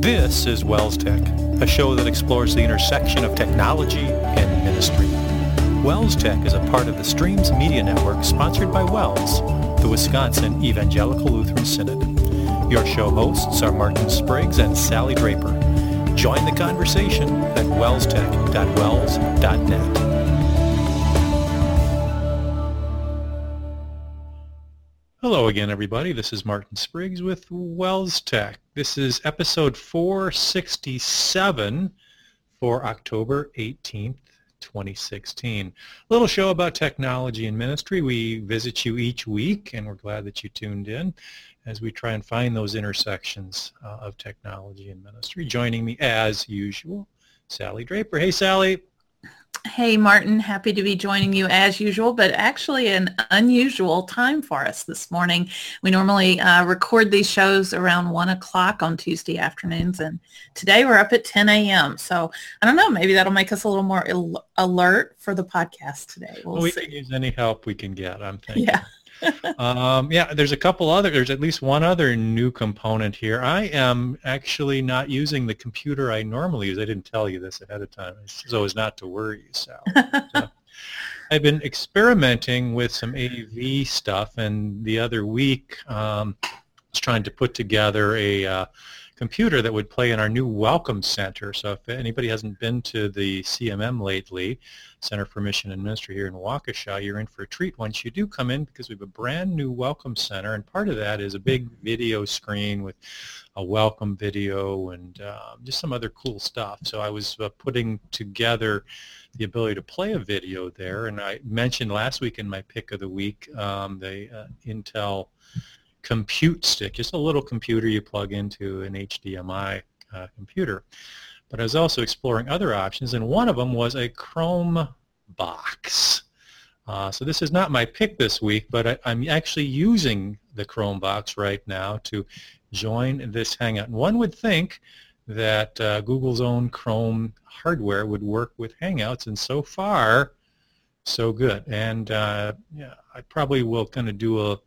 This is Wells Tech, a show that explores the intersection of technology and ministry. Wells Tech is a part of the Streams Media Network sponsored by Wells, the Wisconsin Evangelical Lutheran Synod. Your show hosts are Martin Spriggs and Sally Draper. Join the conversation at wellstech.wells.net. Hello again, everybody. This is Martin Spriggs with Wells Tech. This is episode 467 for October 18th, 2016. A little show about technology and ministry. We visit you each week, and we're glad that you tuned in as we try and find those intersections of technology and ministry. Joining me, as usual, Sally Draper. Hey, Sally. Hey, Martin. Happy to be joining you as usual, but actually an unusual time for us this morning. We normally record these shows around 1 o'clock on Tuesday afternoons, and today we're up at 10 a.m. So I don't know, maybe that'll make us a little more alert for the podcast today. We can use any help we can get, I'm thinking. Yeah. There's at least one other new component here. I am actually not using the computer I normally use. I didn't tell you this ahead of time, so as not to worry you, Sally. I've been experimenting with some AV stuff, and the other week I was trying to put together a computer that would play in our new Welcome Center. So if anybody hasn't been to the CMM lately, Center for Mission and Ministry here in Waukesha, you're in for a treat once you do come in, because we have a brand new Welcome Center, and part of that is a big video screen with a welcome video and just some other cool stuff. So I was putting together the ability to play a video there, and I mentioned last week in my pick of the week the Intel Compute Stick, just a little computer you plug into an HDMI computer. But I was also exploring other options, and one of them was a Chrome box. So this is not my pick this week, but I'm actually using the Chrome box right now to join this Hangout. And one would think that Google's own Chrome hardware would work with Hangouts, and so far, so good. And I probably will kind of do a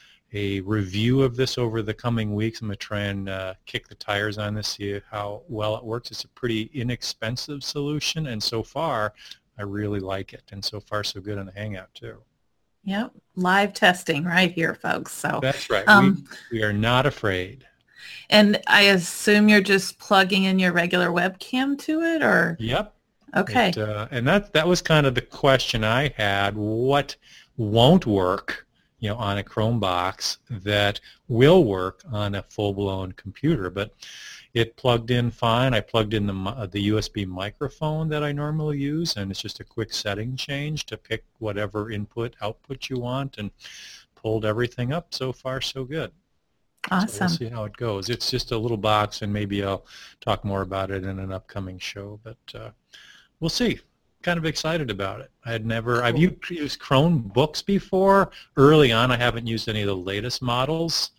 review of this over the coming weeks. I'm going to try and kick the tires on this, see how well it works. It's a pretty inexpensive solution, and so far, I really like it. And so far, so good on the Hangout, too. Yep. Live testing right here, folks. So that's right. We are not afraid. And I assume you're just plugging in your regular webcam to it, or? Yep. Okay. And that was kind of the question I had. What won't work on a Chrome box that will work on a full-blown computer? But it plugged in fine. I plugged in the USB microphone that I normally use, and it's just a quick setting change to pick whatever output you want, and pulled everything up. So far, so good. Awesome. So we'll see how it goes. It's just a little box, and maybe I'll talk more about it in an upcoming show, but we'll see. Kind of excited about it. I've used Chromebooks before. Early on, I haven't used any of the latest models,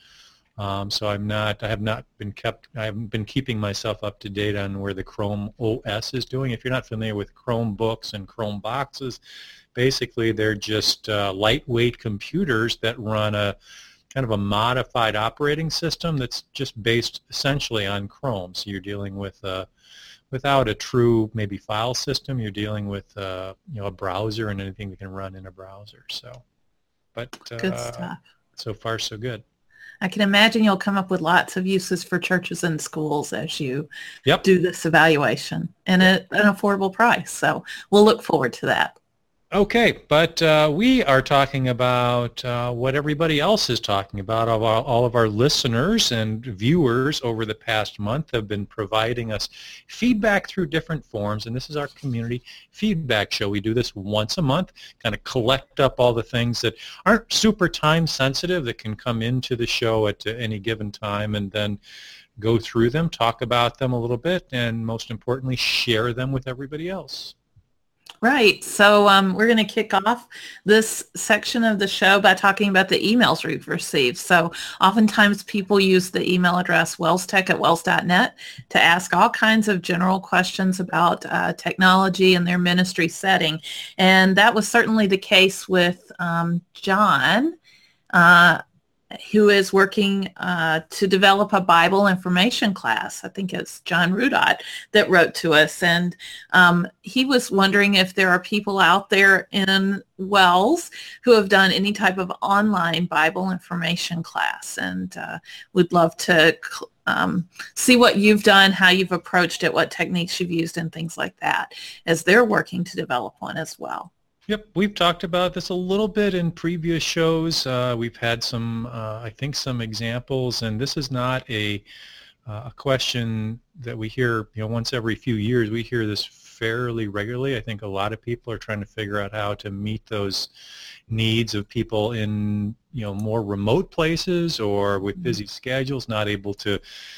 so I haven't been keeping myself up to date on where the Chrome OS is doing. If you're not familiar with Chromebooks and Chrome boxes, basically they're just lightweight computers that run a kind of a modified operating system that's just based essentially on Chrome. So you're dealing with without a true maybe file system, you're dealing with a browser and anything that can run in a browser. So, but good stuff. So far, so good. I can imagine you'll come up with lots of uses for churches and schools as you do this evaluation, and at an affordable price. So we'll look forward to that. Okay, but we are talking about what everybody else is talking about. All of our listeners and viewers over the past month have been providing us feedback through different forms, and this is our community feedback show. We do this once a month, kind of collect up all the things that aren't super time sensitive that can come into the show at any given time, and then go through them, talk about them a little bit, and most importantly, share them with everybody else. Right. So we're going to kick off this section of the show by talking about the emails we've received. So oftentimes people use the email address wellstech@wells.net to ask all kinds of general questions about technology and their ministry setting. And that was certainly the case with John. who is working to develop a Bible information class. I think it's John Rudott that wrote to us, and he was wondering if there are people out there in Wells who have done any type of online Bible information class, and would love to see what you've done, how you've approached it, what techniques you've used, and things like that, as they're working to develop one as well. Yep, we've talked about this a little bit in previous shows. We've had some, I think, some examples, and this is not a question that we hear, once every few years. We hear this fairly regularly. I think a lot of people are trying to figure out how to meet those needs of people in, more remote places or with busy schedules, not able to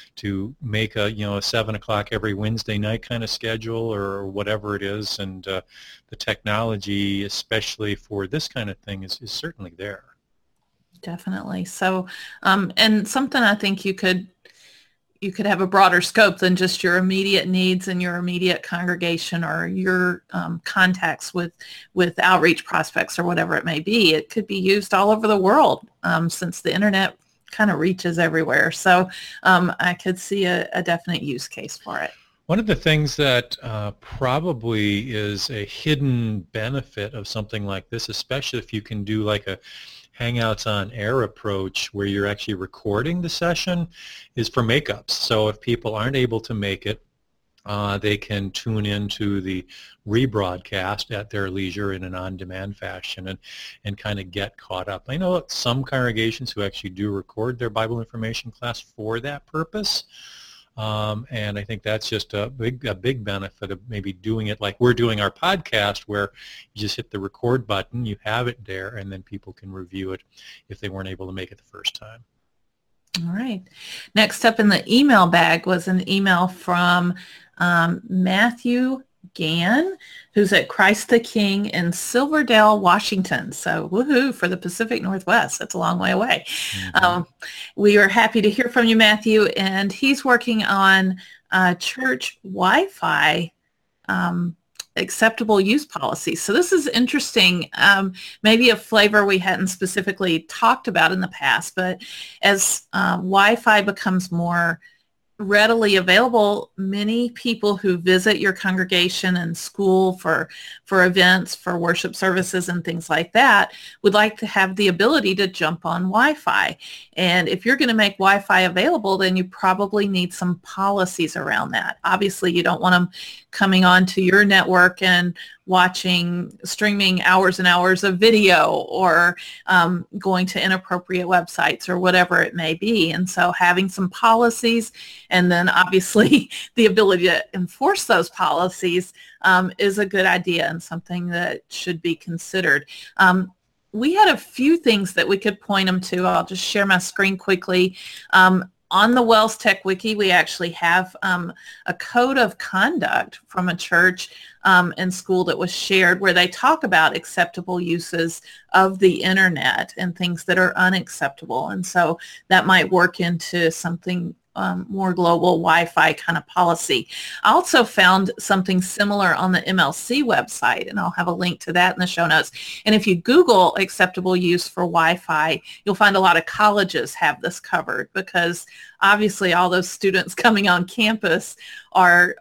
make a 7 o'clock every Wednesday night kind of schedule or whatever it is. And the technology, especially for this kind of thing, is certainly there. Definitely. So, and something I think you could have a broader scope than just your immediate needs and your immediate congregation or your contacts with outreach prospects or whatever it may be. It could be used all over the world since the internet kind of reaches everywhere. So I could see a definite use case for it. One of the things that probably is a hidden benefit of something like this, especially if you can do like a Hangouts on Air approach where you're actually recording the session, is for makeups. So if people aren't able to make it, they can tune into the rebroadcast at their leisure in an on-demand fashion and kind of get caught up. I know some congregations who actually do record their Bible information class for that purpose. And I think that's just a big benefit of maybe doing it like we're doing our podcast, where you just hit the record button, you have it there, and then people can review it if they weren't able to make it the first time. All right. Next up in the email bag was an email from Matthew Gann, who's at Christ the King in Silverdale, Washington. So woohoo for the Pacific Northwest. That's a long way away. Mm-hmm. We are happy to hear from you, Matthew, and he's working on church Wi-Fi acceptable use policy. So this is interesting, maybe a flavor we hadn't specifically talked about in the past, but as Wi-Fi becomes more readily available, many people who visit your congregation and school for events, for worship services and things like that would like to have the ability to jump on Wi-Fi. And if you're going to make Wi-Fi available, then you probably need some policies around that. Obviously, you don't want them coming onto your network and streaming hours and hours of video or going to inappropriate websites or whatever it may be. And so having some policies and then obviously the ability to enforce those policies is a good idea and something that should be considered. We had a few things that we could point them to. I'll just share my screen quickly. On the Wells Tech Wiki, we actually have a code of conduct from a church and school that was shared where they talk about acceptable uses of the internet and things that are unacceptable. And so that might work into something more global Wi-Fi kind of policy. I also found something similar on the MLC website, and I'll have a link to that in the show notes. And if you Google acceptable use for Wi-Fi, you'll find a lot of colleges have this covered because obviously all those students coming on campus are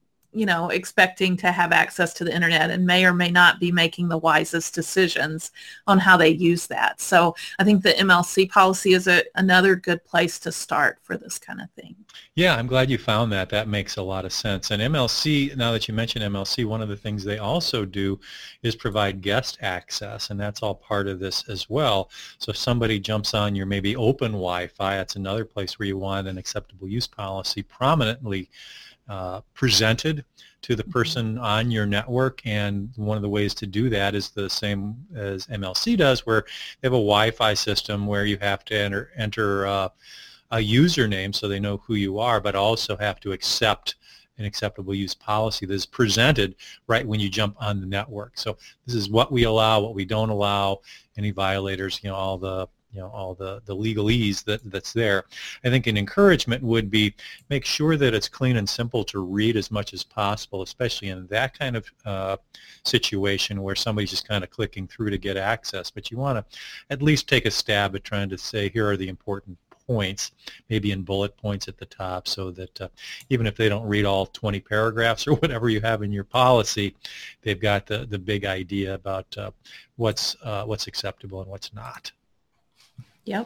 expecting to have access to the internet and may or may not be making the wisest decisions on how they use that. So I think the MLC policy is another good place to start for this kind of thing. Yeah, I'm glad you found that. That makes a lot of sense. And MLC, now that you mentioned MLC, one of the things they also do is provide guest access, and that's all part of this as well. So if somebody jumps on your maybe open Wi-Fi, that's another place where you want an acceptable use policy prominently presented to the person on your network, and one of the ways to do that is the same as MLC does, where they have a Wi-Fi system where you have to enter a username so they know who you are, but also have to accept an acceptable use policy that is presented right when you jump on the network. So this is what we allow, what we don't allow, any violators, all the all the legalese that's there. I think an encouragement would be make sure that it's clean and simple to read as much as possible, especially in that kind of situation where somebody's just kind of clicking through to get access. But you want to at least take a stab at trying to say, here are the important points, maybe in bullet points at the top, so that even if they don't read all 20 paragraphs or whatever you have in your policy, they've got the big idea about what's acceptable and what's not. Yep.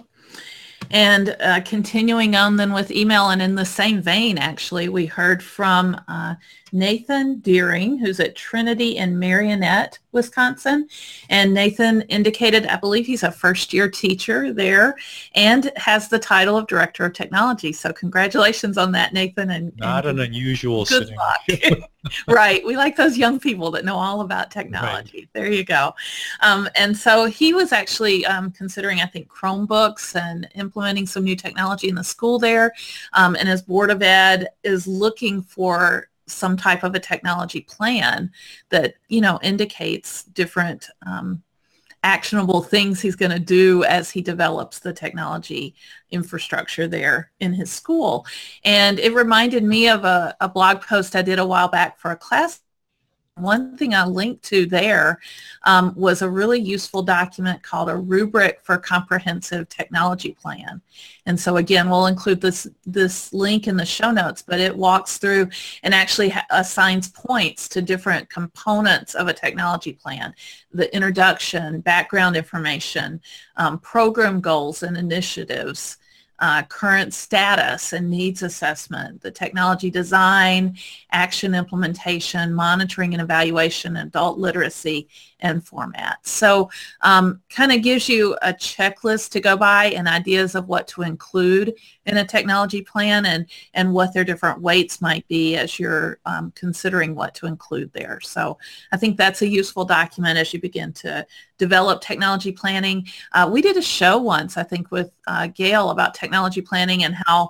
And continuing on then with email, and in the same vein, actually, we heard from Nathan Deering, who's at Trinity in Marionette, Wisconsin. And Nathan indicated, I believe he's a first-year teacher there and has the title of Director of Technology. So congratulations on that, Nathan. And not an unusual good luck. Right. We like those young people that know all about technology. Right. There you go. And so he was actually considering, I think, Chromebooks and implementing some new technology in the school there. And his Board of Ed is looking for some type of a technology plan that, indicates different actionable things he's going to do as he develops the technology infrastructure there in his school. And it reminded me of a blog post I did a while back for a class. One thing I linked to there was a really useful document called a rubric for comprehensive technology plan. And so again, we'll include this link in the show notes, but it walks through and actually assigns points to different components of a technology plan: the introduction, background information, program goals and initiatives, current status and needs assessment, the technology design, action implementation, monitoring and evaluation, adult literacy, and format. So kind of gives you a checklist to go by and ideas of what to include in a technology plan and what their different weights might be as you're considering what to include there. So I think that's a useful document as you begin to develop technology planning. We did a show once, I think, with Gail about technology planning and how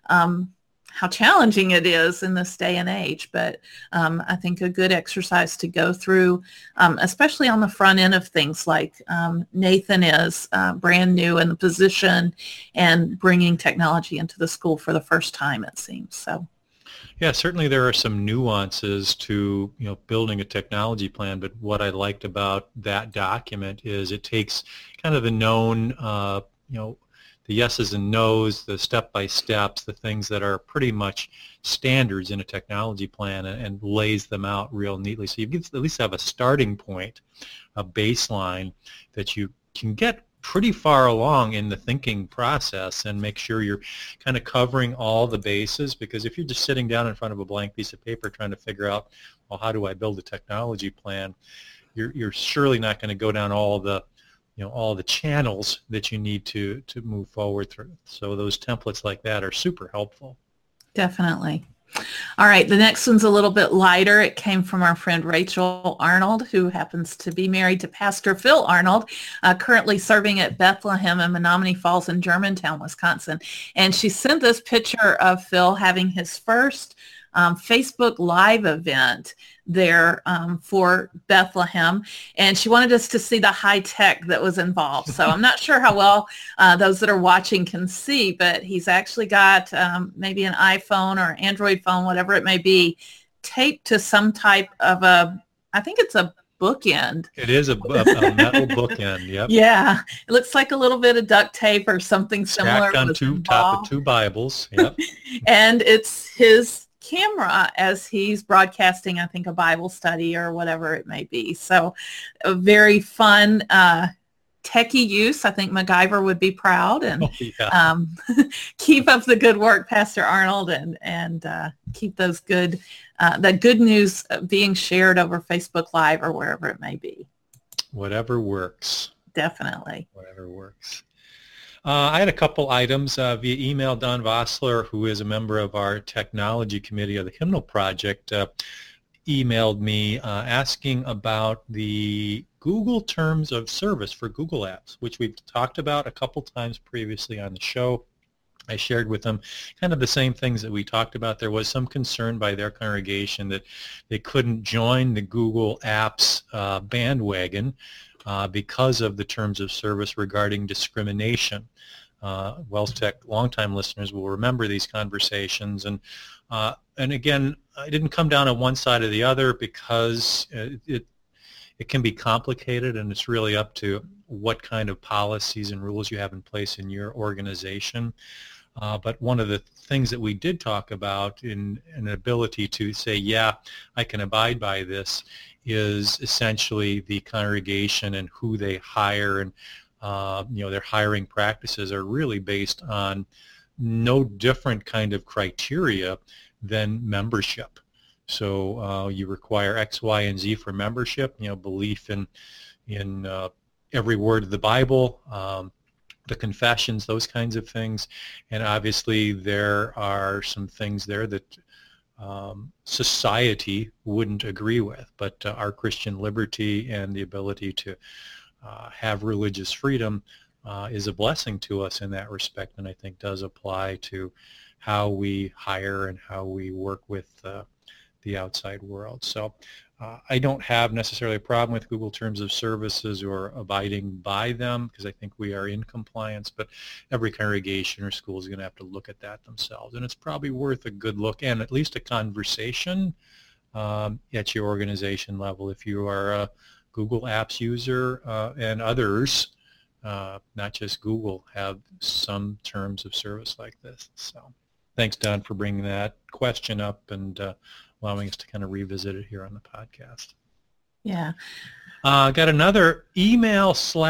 challenging it is in this day and age. But I think a good exercise to go through, especially on the front end of things like Nathan is brand new in the position and bringing technology into the school for the first time, it seems. So. Yeah, certainly there are some nuances to building a technology plan, but what I liked about that document is it takes kind of the known the yeses and nos, the step-by-steps, the things that are pretty much standards in a technology plan, and lays them out real neatly. So you at least have a starting point, a baseline that you can get pretty far along in the thinking process and make sure you're kind of covering all the bases, because if you're just sitting down in front of a blank piece of paper trying to figure out, well, how do I build a technology plan, you're surely not going to go down all the channels that you need to move forward through. So those templates like that are super helpful. Definitely. All right, the next one's a little bit lighter. It came from our friend Rachel Arnold, who happens to be married to Pastor Phil Arnold, currently serving at Bethlehem in Menominee Falls in Germantown, Wisconsin. And she sent this picture of Phil having his first Facebook Live event there for Bethlehem, and she wanted us to see the high tech that was involved. So I'm not sure how well those that are watching can see, but he's actually got maybe an iPhone or Android phone, whatever it may be, taped to some type of I think it's a bookend. It is a metal bookend, yep. Yeah, it looks like a little bit of duct tape or something similar. Stacked on top of two Bibles, yep. And it's his camera as he's broadcasting, I think, a Bible study or whatever it may be. So a very fun techie use. I think MacGyver would be proud. And keep up the good work, Pastor Arnold, and keep those that good news being shared over Facebook Live or wherever it may be. Whatever works. Definitely. Whatever works. I had a couple items via email. Don Vossler, who is a member of our technology committee of the Hymnal Project, emailed me asking about the Google Terms of Service for Google Apps, which we've talked about a couple times previously on the show. I shared with them kind of the same things that we talked about. There was some concern by their congregation that they couldn't join the Google Apps bandwagon because of the terms of service regarding discrimination. Wells Tech longtime listeners will remember these conversations, and again, I didn't come down on one side or the other because it can be complicated, and it's really up to what kind of policies and rules you have in place in your organization. But one of the things that we did talk about in an ability to say, yeah, I can abide by this, is essentially the congregation and who they hire, and their hiring practices are really based on no different kind of criteria than membership. So you require X, Y, and Z for membership. Belief in every word of the Bible, the confessions, those kinds of things. And obviously there are some things there that society wouldn't agree with, but our Christian liberty and the ability to have religious freedom is a blessing to us in that respect, and I think does apply to how we hire and how we work with the outside world. So I don't have necessarily a problem with Google Terms of Services or abiding by them, because I think we are in compliance, but every congregation or school is going to have to look at that themselves, and it's probably worth a good look and at least a conversation at your organization level if you are a Google Apps user, and others, not just Google, have some terms of service like this. So thanks, Don, for bringing that question up and allowing us to kind of revisit it here on the podcast. Yeah. Got another email /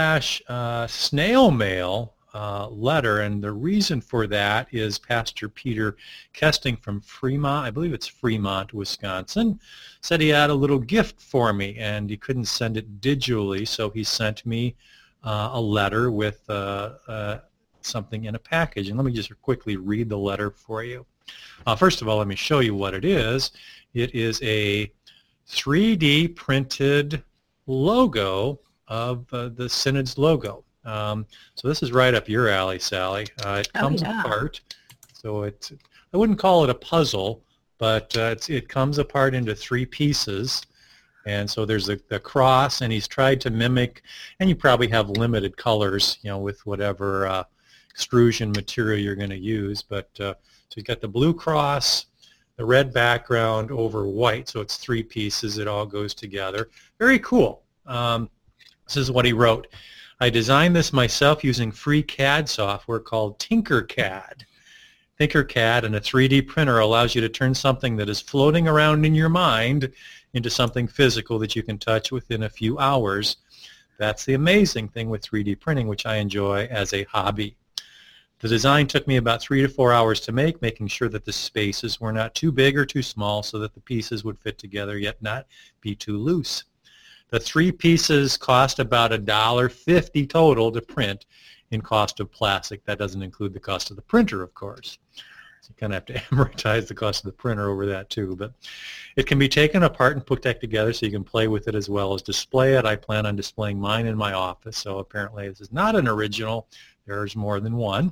snail mail letter, and the reason for that is Pastor Peter Kesting from Fremont, I believe it's Fremont, Wisconsin, said he had a little gift for me, and he couldn't send it digitally, so he sent me a letter with something in a package. And let me just quickly read the letter for you. First of all, let me show you what it is. It is a 3D printed logo of the Synod's logo. So this is right up your alley, Sally. It comes apart. So I wouldn't call it a puzzle, but it comes apart into 3 pieces. And so there's the cross, and he's tried to mimic, and you probably have limited colors, with whatever extrusion material you're going to use. But so you've got the blue cross, the red background over white, so it's 3 pieces. It all goes together. Very cool. This is what he wrote. I designed this myself using free CAD software called Tinkercad. Tinkercad and a 3D printer allows you to turn something that is floating around in your mind into something physical that you can touch within a few hours. That's the amazing thing with 3D printing, which I enjoy as a hobby. The design took me about 3 to 4 hours to make, making sure that the spaces were not too big or too small so that the pieces would fit together yet not be too loose. The 3 pieces cost about $1.50 total to print in cost of plastic. That doesn't include the cost of the printer, of course. So you kind of have to amortize the cost of the printer over that too. But it can be taken apart and put back together so you can play with it as well as display it. I plan on displaying mine in my office, so apparently this is not an original. There's more than one.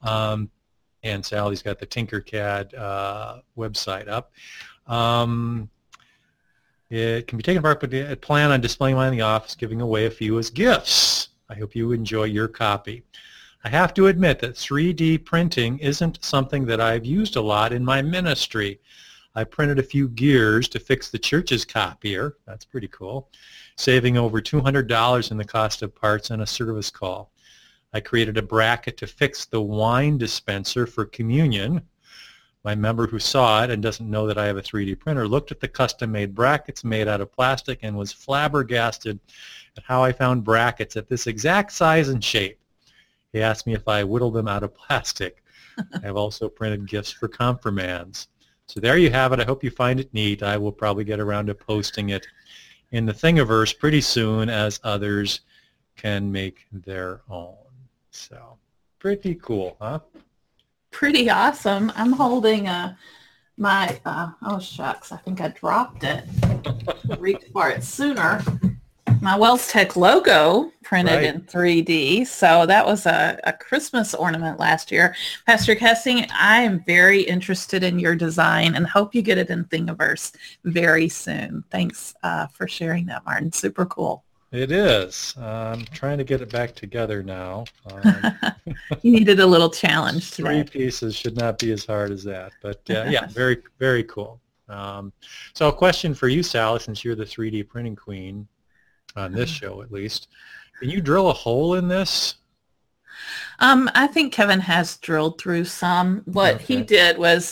And Sally's got the Tinkercad website up. It can be taken apart, but I plan on displaying mine in the office, giving away a few as gifts. I hope you enjoy your copy. I have to admit that 3D printing isn't something that I've used a lot in my ministry. I printed a few gears to fix the church's copier. That's pretty cool, saving over $200 in the cost of parts and a service call. I created a bracket to fix the wine dispenser for communion. My member who saw it and doesn't know that I have a 3D printer looked at the custom-made brackets made out of plastic and was flabbergasted at how I found brackets at this exact size and shape. He asked me if I whittled them out of plastic. I have also printed gifts for confirmands. So there you have it. I hope you find it neat. I will probably get around to posting it in the Thingiverse pretty soon as others can make their own. So pretty cool, huh? Pretty awesome. I'm holding my, oh shucks, I think I dropped it. Reach for it sooner. My Wells Tech logo printed in 3D. So that was a Christmas ornament last year. Pastor Kesting, I am very interested in your design and hope you get it in Thingiverse very soon. Thanks for sharing that, Martin. Super cool. It is. I'm trying to get it back together now. You needed a little challenge Three today. pieces should not be as hard as that. But yeah, very, very cool. So a question for you, Sally, since you're the 3D printing queen on this show at least. Can you drill a hole in this? I think Kevin has drilled through some. What he Okay. did was,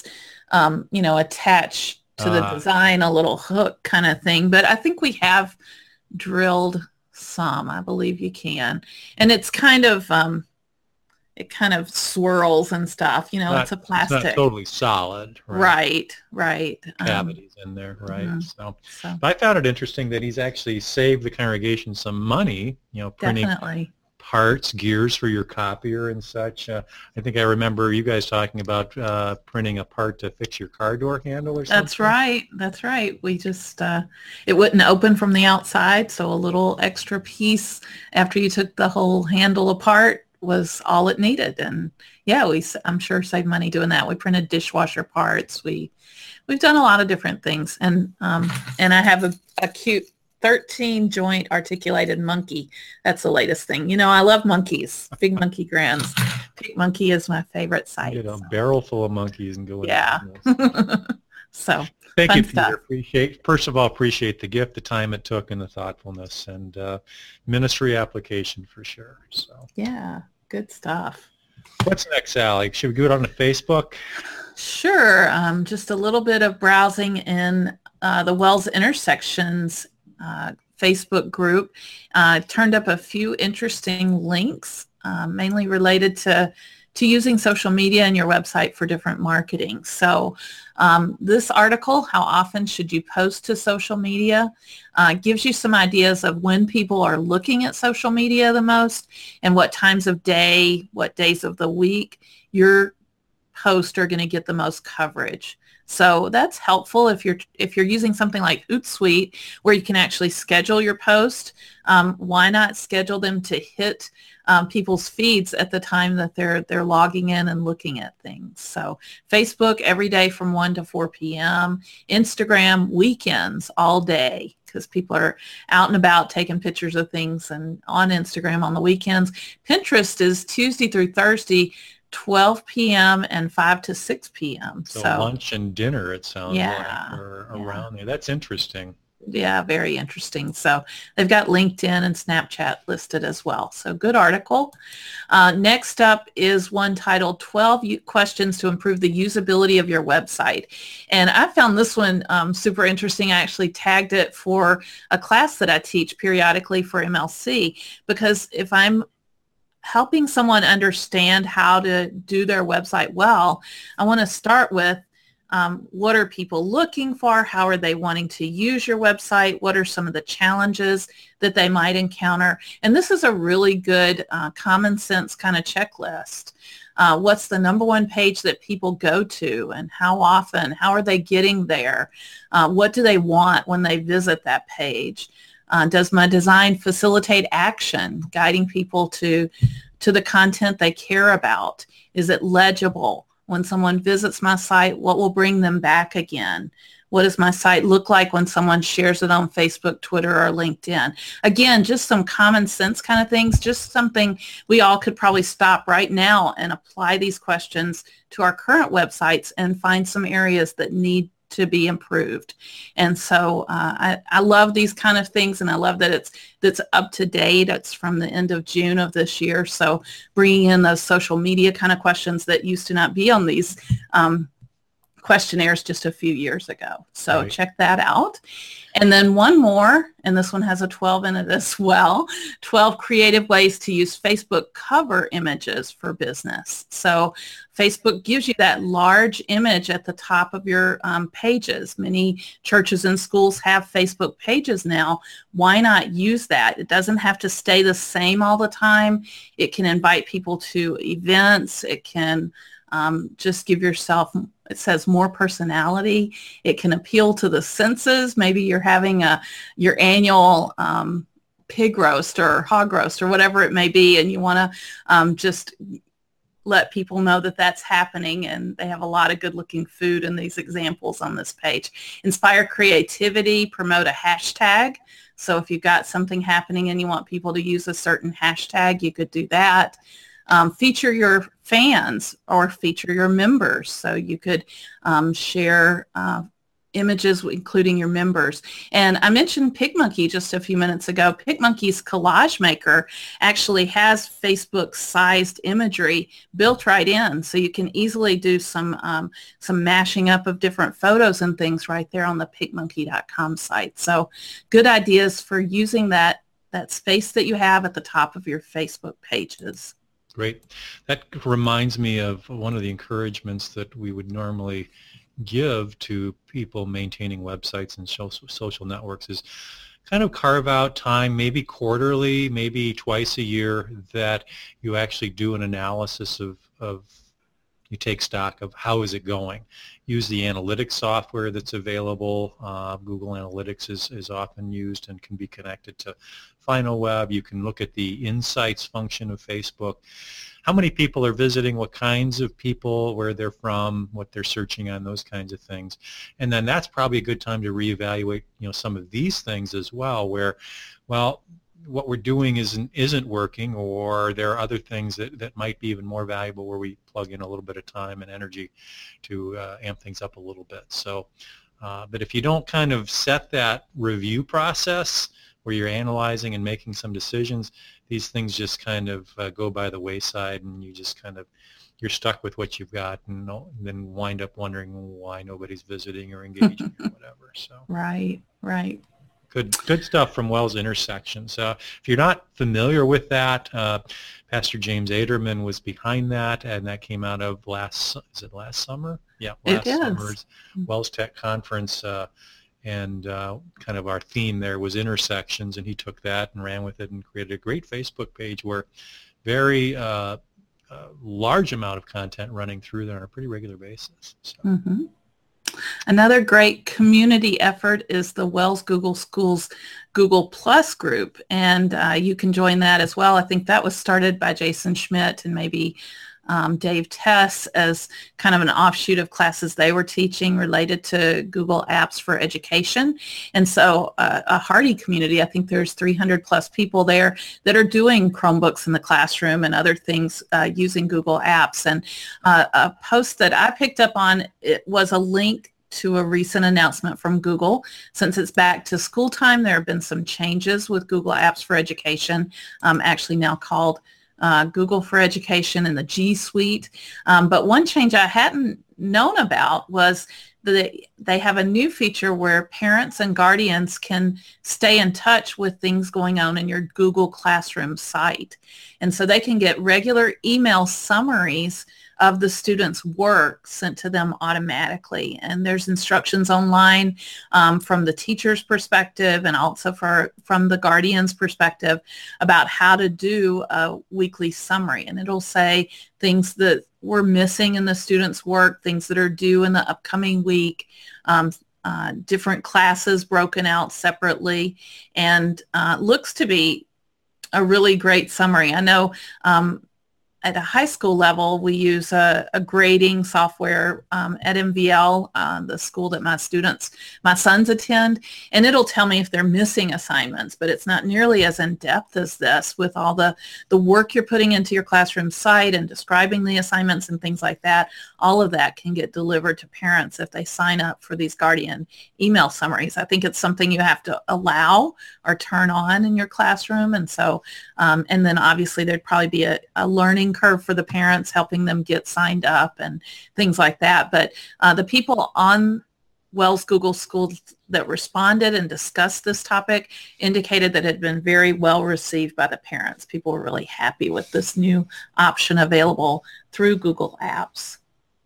attach to the design a little hook kind of thing. But I think we have drilled some. I believe you can. And it's kind of, it kind of swirls and stuff. It's a It's not plastic. totally solid, right? Right. Cavities in there, right? Mhm. So, So but I found it interesting that he's actually saved the congregation some money, printing definitely. parts, gears for your copier and such. I think I remember you guys talking about printing a part to fix your car door handle or something. That's right. That's right. We just, it wouldn't open from the outside. So a little extra piece after you took the whole handle apart was all it needed. And yeah, I'm sure saved money doing that. We printed dishwasher parts. We've done a lot of different things. And I have a cute 13 joint articulated monkey. That's the latest thing. I love monkeys, big monkey grins. Big Monkey is my favorite site. Get a barrel full of monkeys and go in. Yeah. So thank fun you, stuff. Peter. First of all, appreciate the gift, the time it took, and the thoughtfulness, and ministry application for sure. So Yeah, good stuff. what's next, Sally? Should we go on to Facebook? Sure. Just a little bit of browsing in the Wells Intersections Facebook group. Turned up a few interesting links, mainly related to using social media and your website for different marketing. So this article, How Often Should You Post to Social Media, gives you some ideas of when people are looking at social media the most and what times of day, what days of the week your posts are going to get the most coverage. So that's helpful if you're using something like Hootsuite where you can actually schedule your post. Why not schedule them to hit people's feeds at the time that they're logging in and looking at things? So Facebook every day from 1 to 4 p.m. Instagram weekends all day because people are out and about taking pictures of things and on Instagram on the weekends. Pinterest is Tuesday through Thursday, 12 p.m. and 5 to 6 p.m. So lunch and dinner, it sounds Yeah, like, or around there. That's interesting. yeah, very interesting. So they've got LinkedIn and Snapchat listed as well. So good article. Next up is one titled 12 Questions to Improve the Usability of Your Website. And I found this one super interesting. I actually tagged it for a class that I teach periodically for MLC because if I'm helping someone understand how to do their website well, I want to start with what are people looking for? How are they wanting to use your website? What are some of the challenges that they might encounter? And this is a really good common sense kind of checklist. What's the number one page that people go to and how often? How are they getting there? What do they want when they visit that page? Does my design facilitate action, guiding people to the content they care about? Is it legible? When someone visits my site, what will bring them back again? What does my site look like when someone shares it on Facebook, Twitter, or LinkedIn? Again, just some common sense kind of things, just something we all could probably stop right now and apply these questions to our current websites and find some areas that need to be improved. And so I love these kind of things, and I love that that's up to date. It's from the end of June of this year. So bringing in those social media kind of questions that used to not be on these questionnaires just a few years ago. So Right. check that out. And then one more, and this one has a 12 in it as well, 12 creative ways to use Facebook cover images for business. So Facebook gives you that large image at the top of your pages. Many churches and schools have Facebook pages now. Why not use that? It doesn't have to stay the same all the time. It can invite people to events. It can just give yourself, it says, more personality. It can appeal to the senses. Maybe you're having your annual pig roast or hog roast or whatever it may be, and you want to just let people know that that's happening, and they have a lot of good-looking food in these examples on this page. Inspire creativity, promote a hashtag. So if you've got something happening and you want people to use a certain hashtag, you could do that. Feature your fans or feature your members. So you could share images including your members. And I mentioned PicMonkey just a few minutes ago. PicMonkey's Collage Maker actually has Facebook-sized imagery built right in, so you can easily do some mashing up of different photos and things right there on the PicMonkey.com site. So good ideas for using that space that you have at the top of your Facebook pages. Great. That reminds me of one of the encouragements that we would normally give to people maintaining websites and social networks is kind of carve out time, maybe quarterly, maybe twice a year, that you actually do an analysis of you take stock of how is it going. Use the analytics software that's available. Google Analytics is often used and can be connected to FinalWeb. You can look at the insights function of Facebook. How many people are visiting, what kinds of people, where they're from, what they're searching on, those kinds of things. And then that's probably a good time to reevaluate, some of these things as well, where, well, what we're doing isn't working, or there are other things that might be even more valuable where we plug in a little bit of time and energy to amp things up a little bit. So, but if you don't kind of set that review process where you're analyzing and making some decisions, these things just kind of go by the wayside, and you just kind of, you're stuck with what you've got, and then wind up wondering why nobody's visiting or engaging or whatever. So Right. Good stuff from Wells Intersections. If you're not familiar with that, Pastor James Aderman was behind that, and that came out of last summer? Yeah, last summer's Wells Tech Conference, and kind of our theme there was intersections, and he took that and ran with it and created a great Facebook page where very large amount of content running through there on a pretty regular basis. So. Mm-hmm. Another great community effort is the Wells Google Schools Google Plus group, and you can join that as well. I think that was started by Jason Schmidt and maybe Dave Tess as kind of an offshoot of classes they were teaching related to Google Apps for Education. And so a hearty community. I think there's 300 plus people there that are doing Chromebooks in the classroom and other things using Google Apps. And a post that I picked up on, it was a link to a recent announcement from Google. Since it's back to school time, there have been some changes with Google Apps for Education, actually now called Google for Education and the G Suite. But one change I hadn't known about was that they have a new feature where parents and guardians can stay in touch with things going on in your Google Classroom site. And so they can get regular email summaries of the students' work sent to them automatically. And there's instructions online from the teacher's perspective and also from the guardian's perspective about how to do a weekly summary. And it'll say things that were missing in the students' work, things that are due in the upcoming week, different classes broken out separately, and looks to be a really great summary. I know at a high school level, we use a grading software at MVL, the school that my sons attend, and it'll tell me if they're missing assignments, but it's not nearly as in-depth as this with all the work you're putting into your classroom site and describing the assignments and things like that. All of that can get delivered to parents if they sign up for these Guardian email summaries. I think it's something you have to allow or turn on in your classroom, and so, and then obviously there'd probably be a learning curve for the parents, helping them get signed up and things like that. But the people on Wells Google Schools that responded and discussed this topic indicated that it had been very well received by the parents. People were really happy with this new option available through Google Apps.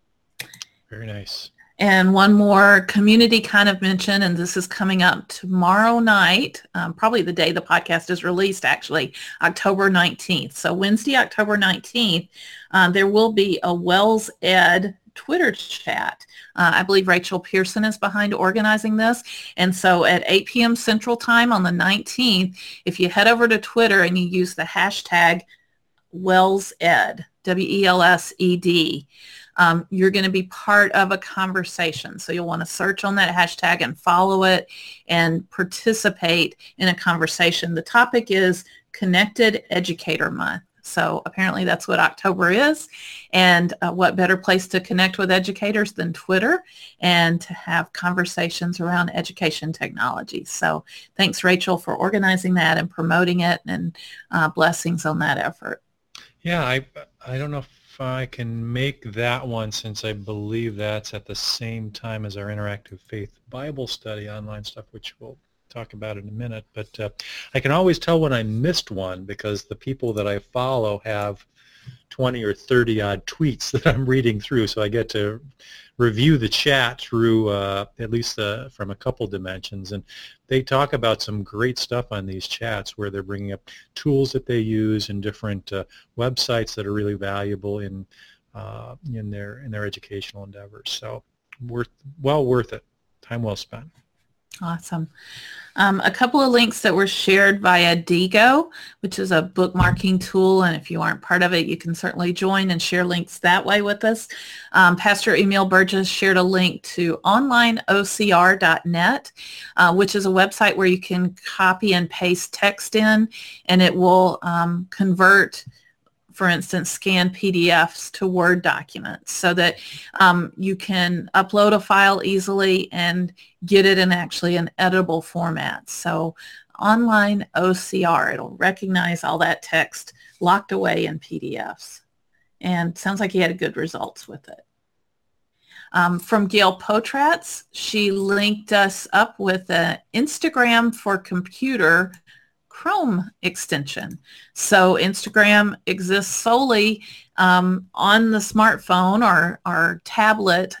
Very nice. And one more community kind of mention, and this is coming up tomorrow night, probably the day the podcast is released, actually, October 19th. So Wednesday, October 19th, there will be a Wells Ed Twitter chat. I believe Rachel Pearson is behind organizing this. And so at 8 p.m. Central Time on the 19th, if you head over to Twitter and you use the hashtag Wells Ed, WELSED. You're going to be part of a conversation. So you'll want to search on that hashtag and follow it and participate in a conversation. The topic is Connected Educator Month. So apparently that's what October is. And what better place to connect with educators than Twitter and to have conversations around education technology. So thanks, Rachel, for organizing that and promoting it, and blessings on that effort. Yeah, I don't know if I can make that one, since I believe that's at the same time as our Interactive Faith Bible Study online stuff, which we'll talk about in a minute. But I can always tell when I missed one, because the people that I follow have 20 or 30 odd tweets that I'm reading through, so I get to review the chat through at least from a couple dimensions, and they talk about some great stuff on these chats where they're bringing up tools that they use and different websites that are really valuable in their educational endeavors. So well worth it. Time well spent. Awesome. A couple of links that were shared via Diigo, which is a bookmarking tool, and if you aren't part of it, you can certainly join and share links that way with us. Pastor Emil Burgess shared a link to onlineocr.net, which is a website where you can copy and paste text in, and it will convert, for instance, scan PDFs to Word documents, so that you can upload a file easily and get it in actually an editable format. So online OCR, it'll recognize all that text locked away in PDFs. And sounds like he had good results with it. From Gail Potratz, she linked us up with an Instagram for Computer Chrome extension. So Instagram exists solely on the smartphone or tablet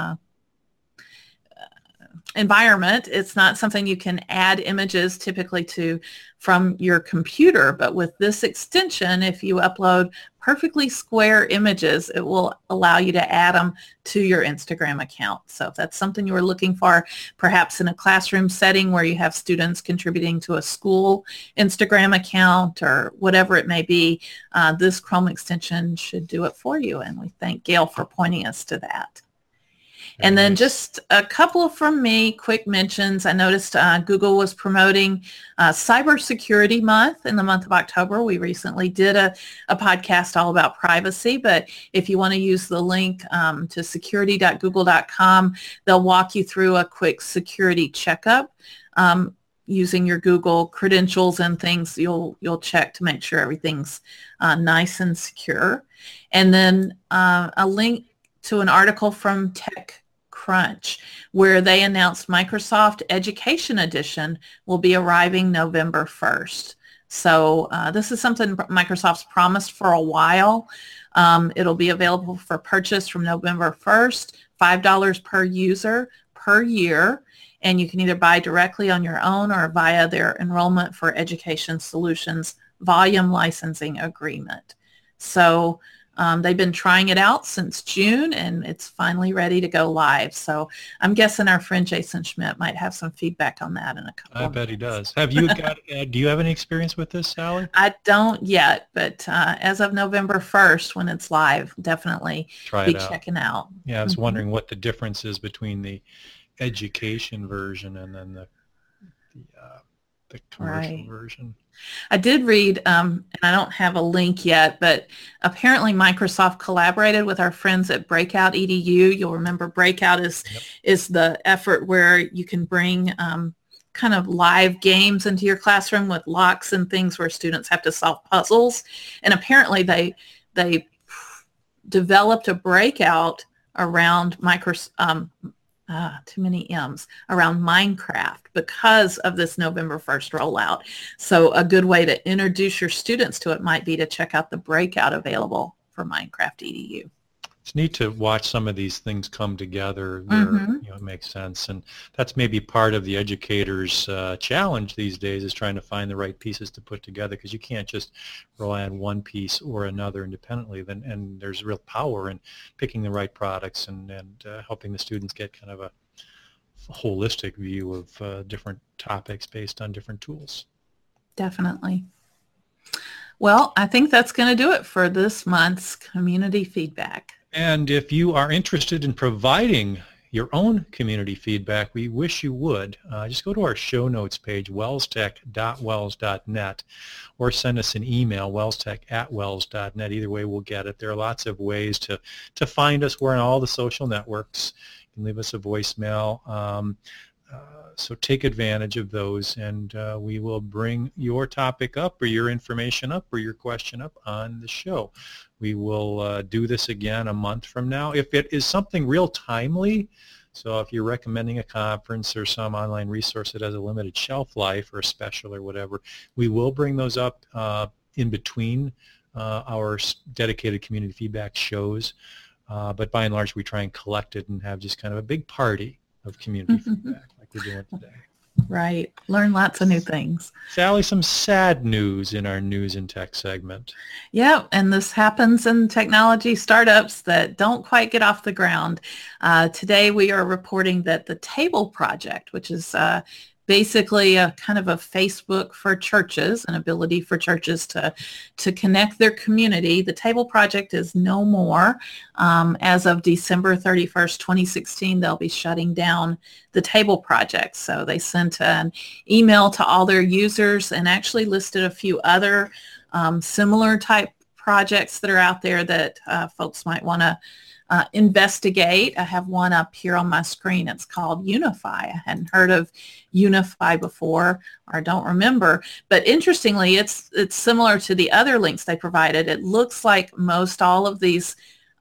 environment. It's not something you can add images typically to from your computer, but with this extension, if you upload perfectly square images, it will allow you to add them to your Instagram account. So if that's something you were looking for, perhaps in a classroom setting where you have students contributing to a school Instagram account or whatever it may be, this Chrome extension should do it for you. And we thank Gail for pointing us to that. And then just a couple from me, quick mentions. I noticed Google was promoting Cybersecurity Month in the month of October. We recently did a podcast all about privacy, but if you want to use the link to security.google.com, they'll walk you through a quick security checkup. Using your Google credentials and things, you'll check to make sure everything's nice and secure. And then a link to an article from TechCrunch where they announced Microsoft Education Edition will be arriving November 1st. So this is something Microsoft's promised for a while. It'll be available for purchase from November 1st, $5 per user per year. And you can either buy directly on your own or via their Enrollment for Education Solutions volume licensing agreement. So they've been trying it out since June, and it's finally ready to go live. So I'm guessing our friend Jason Schmidt might have some feedback on that in a couple of minutes. I bet he does. Have you got? Do you have any experience with this, Sally? I don't yet, but as of November 1st, when it's live, definitely be checking out. Yeah, I was wondering what the difference is between the education version and then the commercial version. I did read, and I don't have a link yet, but apparently Microsoft collaborated with our friends at Breakout EDU. You'll remember Breakout is the effort where you can bring kind of live games into your classroom with locks and things where students have to solve puzzles. And apparently they developed a Breakout around too many M's, around Minecraft because of this November 1st rollout. So a good way to introduce your students to it might be to check out the Breakout available for Minecraft EDU. It's neat to watch some of these things come together where it makes sense, and that's maybe part of the educator's challenge these days, is trying to find the right pieces to put together, because you can't just rely on one piece or another independently. And there's real power in picking the right products and helping the students get kind of a holistic view of different topics based on different tools. Definitely. Well, I think that's going to do it for this month's community feedback. And if you are interested in providing your own community feedback, we wish you would. Just go to our show notes page, wellstech.wells.net, or send us an email, wellstech@wells.net. Either way, we'll get it. There are lots of ways to find us. We're on all the social networks. You can leave us a voicemail. So take advantage of those, and we will bring your topic up or your information up or your question up on the show. We will do this again a month from now. If it is something real timely, so if you're recommending a conference or some online resource that has a limited shelf life or a special or whatever, we will bring those up in between our dedicated community feedback shows. But by and large, we try and collect it and have just kind of a big party of community feedback like we're doing today. Right. Learn lots of new things. Sally, some sad news in our news and tech segment. Yeah, and this happens in technology startups that don't quite get off the ground. Today we are reporting that the Table Project, which is basically a kind of a Facebook for churches, an ability for churches to connect their community. The Table Project is no more. As of December 31st, 2016, they'll be shutting down the Table Project. So they sent an email to all their users and actually listed a few other similar type projects that are out there that folks might want to investigate. I have one up here on my screen. It's called Unify. I hadn't heard of Unify before, or don't remember. But interestingly, it's similar to the other links they provided. It looks like most all of these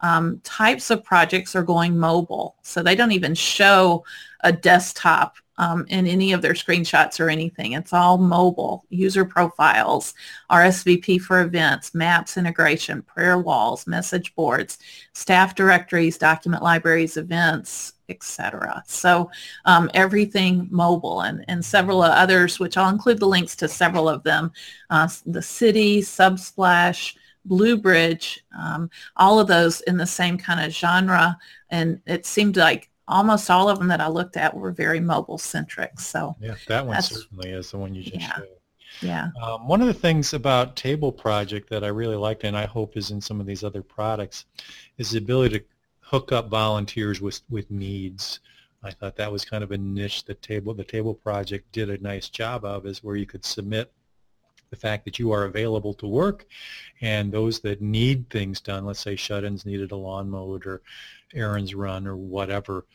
types of projects are going mobile. So they don't even show a desktop in any of their screenshots or anything. It's all mobile, user profiles, RSVP for events, maps integration, prayer walls, message boards, staff directories, document libraries, events, etc. So everything mobile, and several others, which I'll include the links to several of them, the City, Subsplash, Bluebridge, all of those in the same kind of genre. And it seemed like almost all of them that I looked at were very mobile centric. So yeah, that one certainly is the one you just showed. Yeah. One of the things about Table Project that I really liked, and I hope is in some of these other products, is the ability to hook up volunteers with needs. I thought that was kind of a niche that the Table Project did a nice job of, is where you could submit the fact that you are available to work, and those that need things done, let's say shut-ins needed a lawn mowed or errands run or whatever,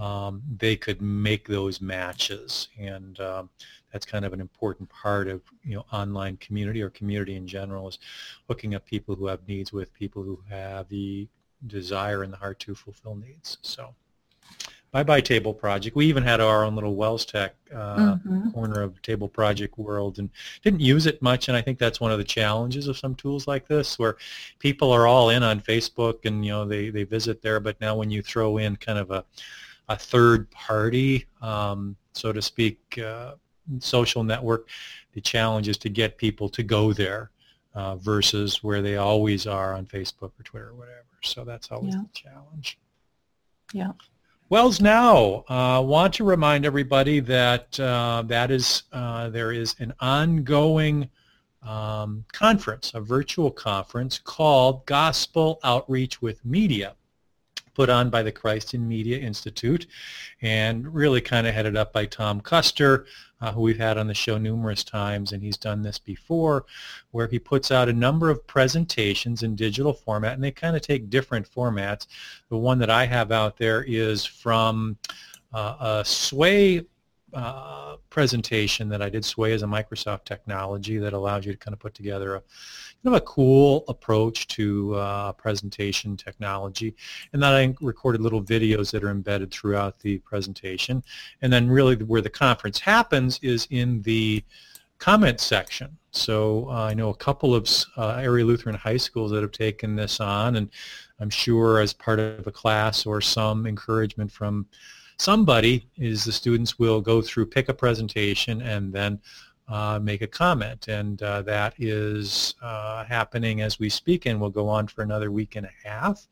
they could make those matches. And that's kind of an important part of online community, or community in general, is hooking up people who have needs with people who have the desire and the heart to fulfill needs. So bye-bye Table Project. We even had our own little Wells Tech corner of Table Project world, and didn't use it much. And I think that's one of the challenges of some tools like this, where people are all in on Facebook and they visit there. But now when you throw in kind of a third party, so to speak, social network, the challenge is to get people to go there versus where they always are on Facebook or Twitter or whatever. So that's always the challenge. Yeah. Wells Now, want to remind everybody that there is an ongoing conference, a virtual conference called Gospel Outreach with Media, put on by the Christ in Media Institute, and really kind of headed up by Tom Custer, who we've had on the show numerous times, and he's done this before, where he puts out a number of presentations in digital format, and they kind of take different formats. The one that I have out there is from a Sway presentation that I did. Sway is a Microsoft technology that allows you to kind of put together a cool approach to presentation technology, and then I recorded little videos that are embedded throughout the presentation. And then really where the conference happens is in the comment section. So I know a couple of area Lutheran high schools that have taken this on, and I'm sure as part of a class or some encouragement from somebody is the students will go through, pick a presentation, and then make a comment. And that is happening as we speak, and will go on for another week and a half.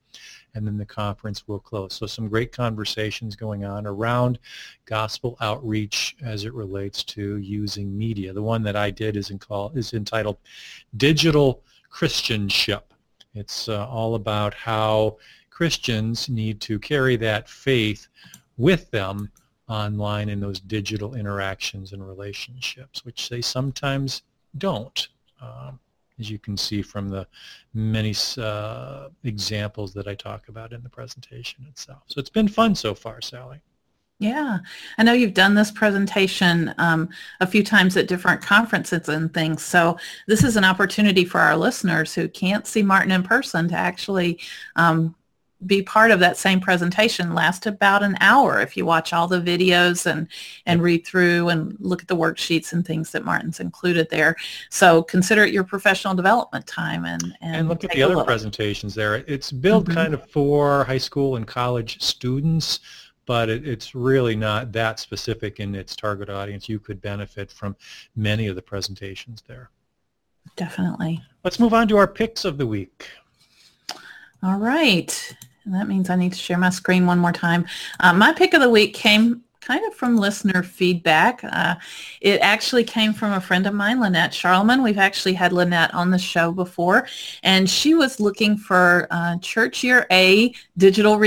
and then the conference will close. So some great conversations going on around gospel outreach as it relates to using media. The one that I did is entitled Digital Christianship. It's all about how Christians need to carry that faith with them online in those digital interactions and relationships, which they sometimes don't, as you can see from the many examples that I talk about in the presentation itself. So it's been fun so far, Sally. Yeah, I know you've done this presentation a few times at different conferences and things. So this is an opportunity for our listeners who can't see Martin in person to actually be part of that same presentation. Last about an hour if you watch all the videos and read through and look at the worksheets and things that Martin's included there. So consider it your professional development time and look at the other presentations there. It's built kind of for high school and college students, but it's really not that specific in its target audience. You could benefit from many of the presentations there. Definitely. Let's move on to our picks of the week. All right. And that means I need to share my screen one more time. My pick of the week came kind of from listener feedback. It actually came from a friend of mine, Lynette Charlemagne. We've actually had Lynette on the show before, and she was looking for Church Year A digital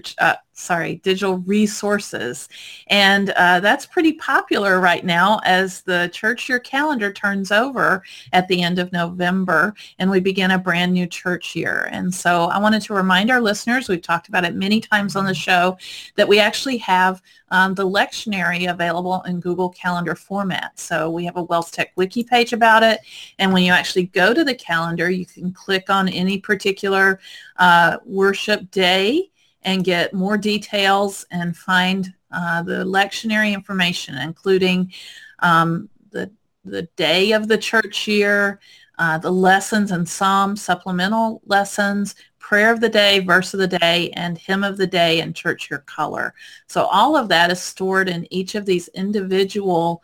resources. And that's pretty popular right now as the church year calendar turns over at the end of November and we begin a brand new church year. And so I wanted to remind our listeners, we've talked about it many times on the show, that we actually have the lectionary available in Google Calendar format. So we have a Wells Tech Wiki page about it. And when you actually go to the calendar, you can click on any particular worship day and get more details and find the lectionary information, including the day of the church year, the lessons and psalm supplemental lessons, prayer of the day, verse of the day, and hymn of the day, and church year color. So all of that is stored in each of these individual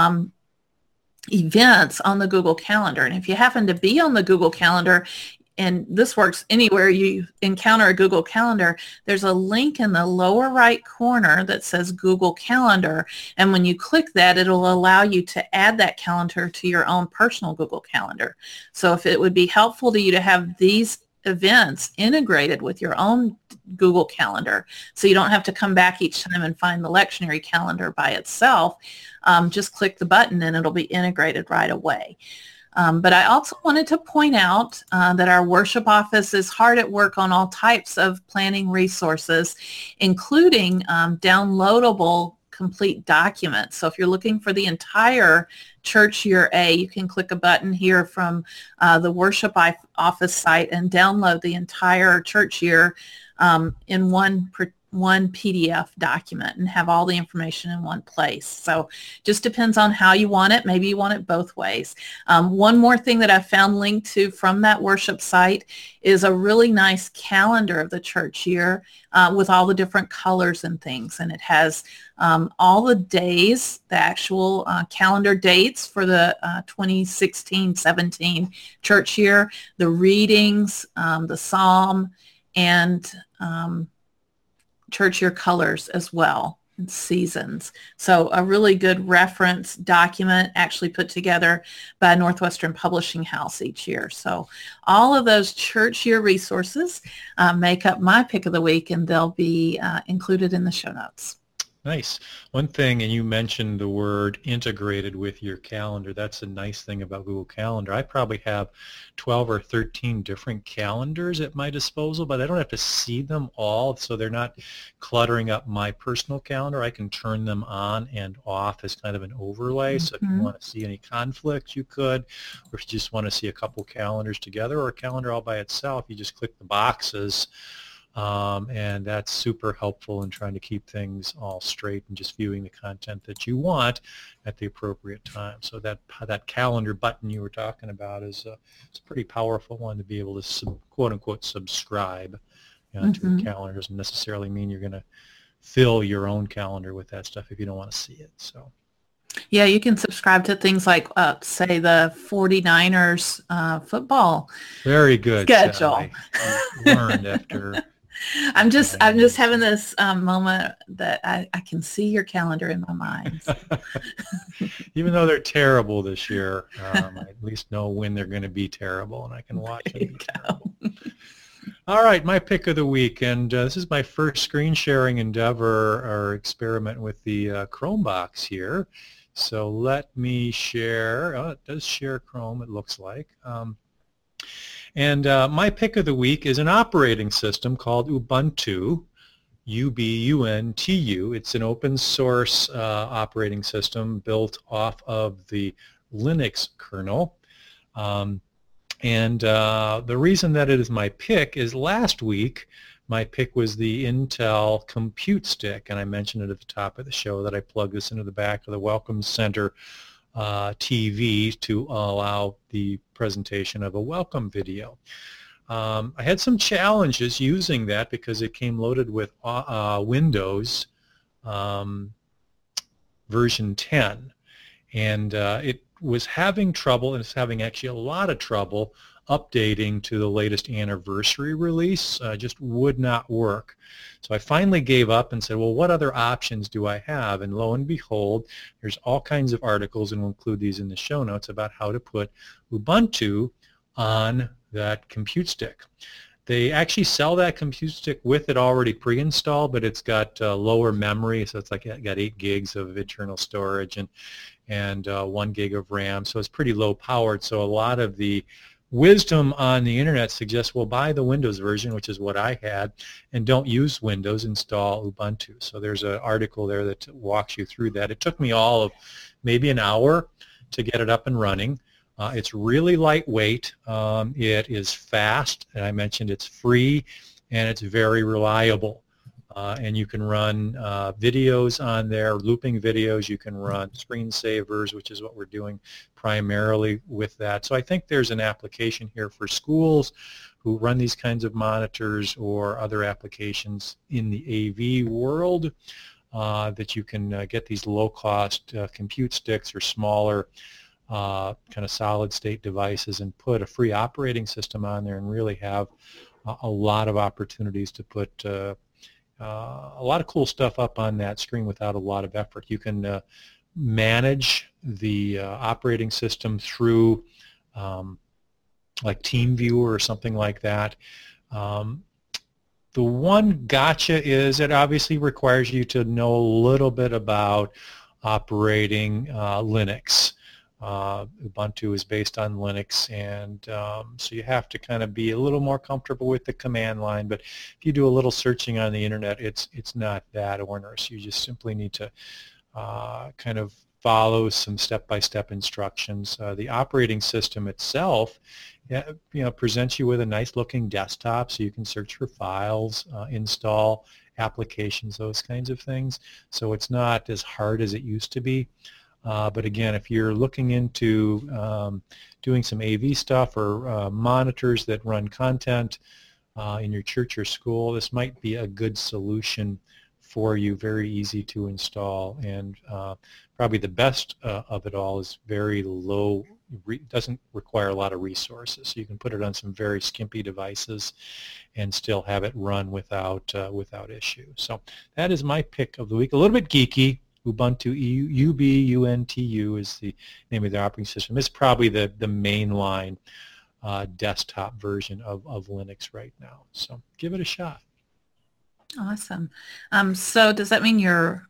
events on the Google Calendar. And if you happen to be on the Google Calendar, and this works anywhere you encounter a Google Calendar, there's a link in the lower right corner that says Google Calendar. And when you click that, it'll allow you to add that calendar to your own personal Google Calendar. So if it would be helpful to you to have these events integrated with your own Google Calendar, so you don't have to come back each time and find the lectionary calendar by itself, just click the button and it'll be integrated right away. But I also wanted to point out that our worship office is hard at work on all types of planning resources, including downloadable complete documents. So if you're looking for the entire Church Year A, you can click a button here from the worship office site and download the entire church year in one PDF document and have all the information in one place. So just depends on how you want it. Maybe you want it both ways. One more thing that I found linked to from that worship site is a really nice calendar of the church year with all the different colors and things. And it has all the days, the actual calendar dates for the 2016-17 church year, the readings, the psalm, and church year colors as well, and seasons. So a really good reference document actually put together by Northwestern Publishing House each year. So all of those church year resources make up my pick of the week, and they'll be included in the show notes. Nice. One thing, and you mentioned the word integrated with your calendar. That's a nice thing about Google Calendar. I probably have 12 or 13 different calendars at my disposal, but I don't have to see them all, so they're not cluttering up my personal calendar. I can turn them on and off as kind of an overlay. So if you want to see any conflicts, you could, or if you just want to see a couple calendars together or a calendar all by itself, you just click the boxes. And that's super helpful in trying to keep things all straight and just viewing the content that you want at the appropriate time. So that calendar button you were talking about is it's a pretty powerful one to be able to quote unquote subscribe to your calendar. Doesn't necessarily mean you're going to fill your own calendar with that stuff if you don't want to see it. So. Yeah, you can subscribe to things like, say, the 49ers football very good schedule. Learned after I'm just having this moment that I can see your calendar in my mind. Even though they're terrible this year, I at least know when they're going to be terrible, and I can watch them be terrible. All right, my pick of the week, and this is my first screen sharing endeavor or experiment with the Chromebox here. So let me share. Oh, it does share Chrome, it looks like. And my pick of the week is an operating system called Ubuntu, Ubuntu. It's an open source operating system built off of the Linux kernel. And the reason that it is my pick is last week my pick was the Intel Compute Stick, and I mentioned it at the top of the show that I plugged this into the back of the Welcome Center TV to allow the presentation of a welcome video. I had some challenges using that because it came loaded with Windows version 10, and it was having trouble, and it's having actually a lot of trouble updating to the latest anniversary release. Just would not work. So I finally gave up and said, well, what other options do I have? And lo and behold, there's all kinds of articles, and we'll include these in the show notes, about how to put Ubuntu on that compute stick. They actually sell that compute stick with it already pre-installed, but it's got lower memory, so it's like it got 8 gigs of internal storage and 1 gig of RAM, so it's pretty low powered. So a lot of the wisdom on the internet suggests, well, buy the Windows version, which is what I had, and don't use Windows, install Ubuntu. So there's an article there that walks you through that. It took me all of maybe an hour to get it up and running. It's really lightweight. It is fast, and I mentioned it's free, and it's very reliable. And you can run videos on there, looping videos. You can run screensavers, which is what we're doing primarily with that. So I think there's an application here for schools who run these kinds of monitors or other applications in the AV world that you can get these low-cost compute sticks or smaller kind of solid-state devices and put a free operating system on there and really have a lot of opportunities to put a lot of cool stuff up on that screen without a lot of effort. You can manage the operating system through like TeamViewer or something like that. The one gotcha is it obviously requires you to know a little bit about operating Linux. Ubuntu is based on Linux, and so you have to kind of be a little more comfortable with the command line, but if you do a little searching on the internet, it's not that onerous. You just simply need to kind of follow some step-by-step instructions. The operating system itself presents you with a nice looking desktop, so you can search for files, install applications, those kinds of things. So it's not as hard as it used to be. But again, if you're looking into doing some AV stuff or monitors that run content in your church or school, this might be a good solution for you, very easy to install, and probably the best of it all is very low, doesn't require a lot of resources. So you can put it on some very skimpy devices and still have it run without issue. So that is my pick of the week. A little bit geeky. Ubuntu, Ubuntu is the name of the operating system. It's probably the mainline desktop version of Linux right now. So give it a shot. Awesome. So does that mean you're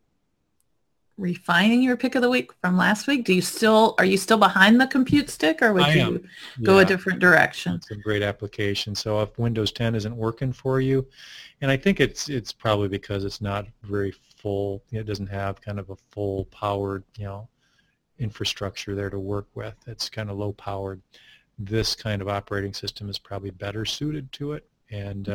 refining your pick of the week from last week? Are you still behind the compute stick, or would you go a different direction? It's a great application. So if Windows 10 isn't working for you, and I think it's probably because it's not very full, it doesn't have kind of a full powered, infrastructure there to work with. It's kind of low powered. This kind of operating system is probably better suited to it, and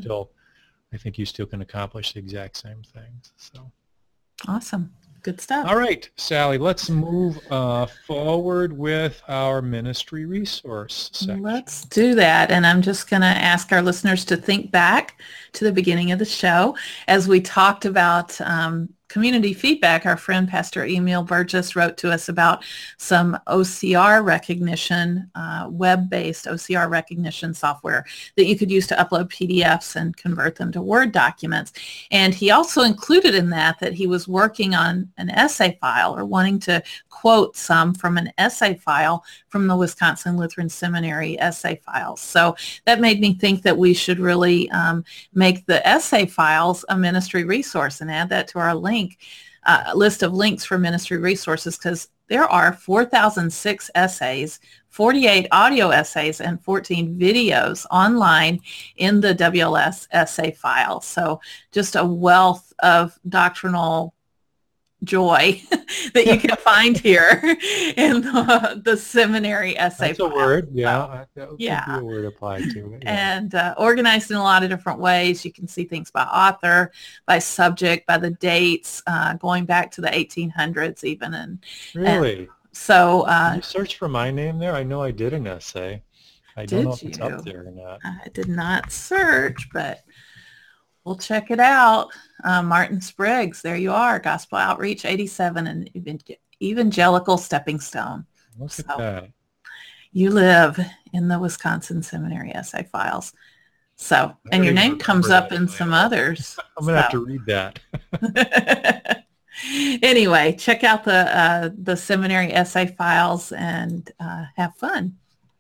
I think you still can accomplish the exact same things. So awesome. Good stuff. All right, Sally, let's move forward with our ministry resource section. Let's do that. And I'm just going to ask our listeners to think back to the beginning of the show as we talked about community feedback, our friend Pastor Emil Burgess wrote to us about some OCR recognition, web-based OCR recognition software that you could use to upload PDFs and convert them to Word documents. And he also included in that he was working on an essay file, or wanting to quote some from an essay file from the Wisconsin Lutheran Seminary essay files. So that made me think that we should really make the essay files a ministry resource and add that to our list of links for ministry resources, because there are 4,006 essays, 48 audio essays, and 14 videos online in the WLS essay file. So just a wealth of doctrinal joy that you can find here in the seminary essay That's file. a word, yeah. That could be a word applied to it. Yeah. And organized in a lot of different ways. You can see things by author, by subject, by the dates, going back to the 1800s even. Really? So did you search for my name there? I know I did an essay. I don't know if it's up there or not. I did not search, but we'll check it out. Martin Spriggs, there you are. Gospel Outreach 87 and Evangelical Stepping Stone. Look at that. You live in the Wisconsin Seminary essay files. So, and your name comes up in some others. I'm going to have to read that. Anyway, check out the seminary essay files and have fun.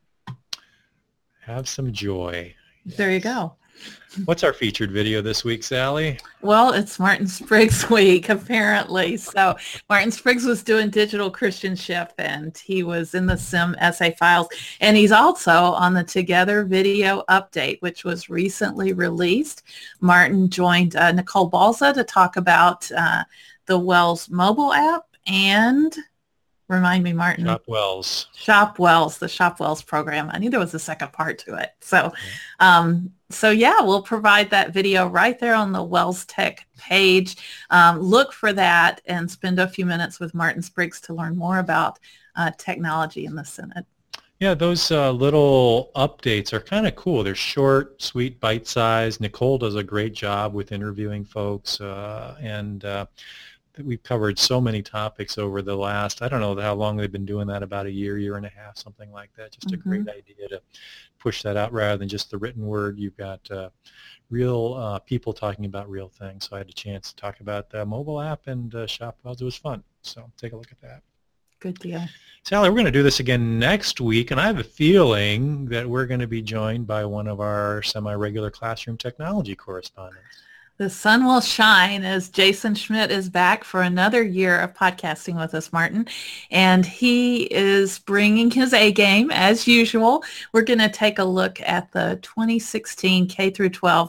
Have some joy. There you go. What's our featured video this week, Sally? Well, it's Martin Spriggs week, apparently. So Martin Spriggs was doing digital Christianship, and he was in the SIM essay files. And he's also on the Together video update, which was recently released. Martin joined Nicole Balza to talk about the WELS mobile app and... Remind me, Martin. ShopWells, the ShopWells program. I knew there was a second part to it. So, we'll provide that video right there on the WELS Tech page. Look for that and spend a few minutes with Martin Spriggs to learn more about technology in the Synod. Yeah, those little updates are kind of cool. They're short, sweet, bite-sized. Nicole does a great job with interviewing folks, and we've covered so many topics over the last, I don't know how long they've been doing that, about a year and a half, something like that. Just a great idea to push that out rather than just the written word. You've got real people talking about real things. So I had a chance to talk about the mobile app and ShopWells. It was fun. So take a look at that. Good deal. Sally, we're going to do this again next week, and I have a feeling that we're going to be joined by one of our semi-regular classroom technology correspondents. The sun will shine as Jason Schmidt is back for another year of podcasting with us, Martin. And he is bringing his A game as usual. We're going to take a look at the 2016 K through 12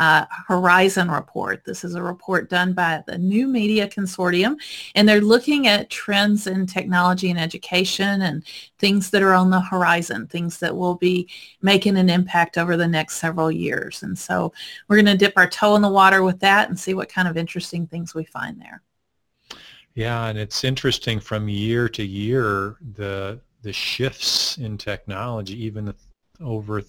Horizon Report. This is a report done by the New Media Consortium, and they're looking at trends in technology and education and things that are on the horizon, things that will be making an impact over the next several years. And so we're going to dip our toe in the water with that and see what kind of interesting things we find there. Yeah, and it's interesting from year to year, the shifts in technology, even over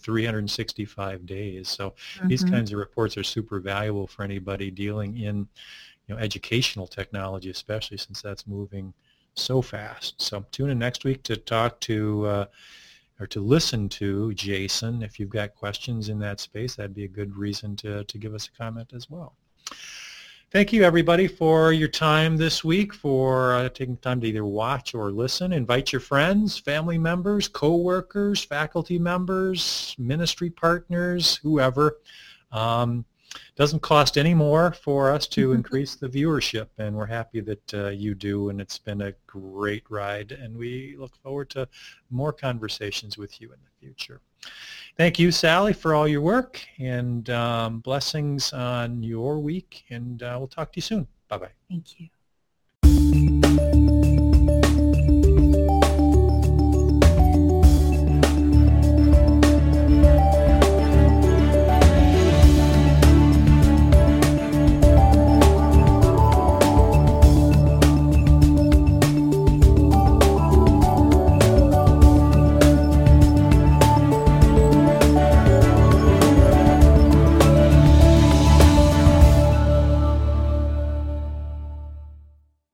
365 days. So these kinds of reports are super valuable for anybody dealing in educational technology, especially since that's moving so fast. So tune in next week to talk to or to listen to Jason. If you've got questions in that space, that'd be a good reason to give us a comment as well. Thank you, everybody, for your time this week, for taking time to either watch or listen. Invite your friends, family members, co-workers, faculty members, ministry partners, whoever. Doesn't cost any more for us to increase the viewership, and we're happy that you do, and it's been a great ride, and we look forward to more conversations with you in the future. Thank you, Sally, for all your work, and blessings on your week, and we'll talk to you soon. Bye-bye. Thank you.